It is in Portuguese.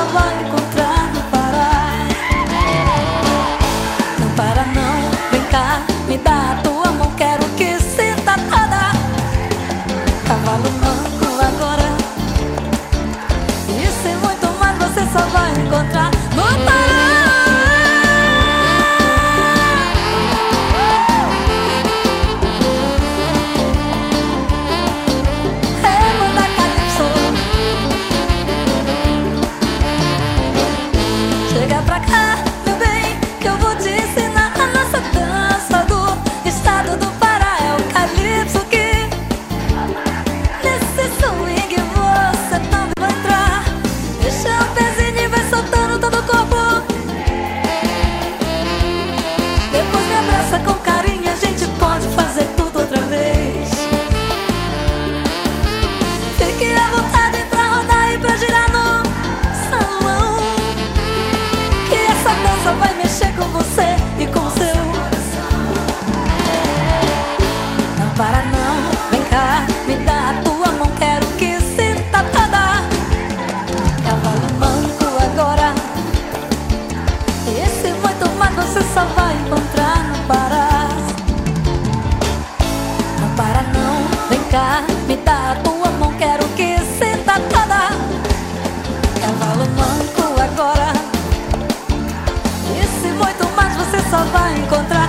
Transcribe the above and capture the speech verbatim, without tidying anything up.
só vai encontrar no Pará. Não para não, vem cá, me dá a tua mão, quero que sinta toda. Cavalo manco agora, isso e muito mais você só vai encontrar no Pará. Chega pra cá, meu bem, que eu vou te ensinar a nossa dança do estado do Pará. É o calypso que nesse swing você também vai entrar. Deixa o pezinho e vai soltando todo o corpo. Depois me abraça com carinho, a gente pode fazer tudo outra vez. Fique à vontade pra rodar e pra girar no salão. Essa dança vai mexer com você e com o seu. Não para não, vem cá, me dá a tua mão, quero que sinta toda. Cavalo manco agora, esse e muito mais você só vai encontrar no Pará. Não para não, vem cá, me dá a tua mão, quero que sinta toda. Cavalo manco agora, esse muito mais você só vai encontrar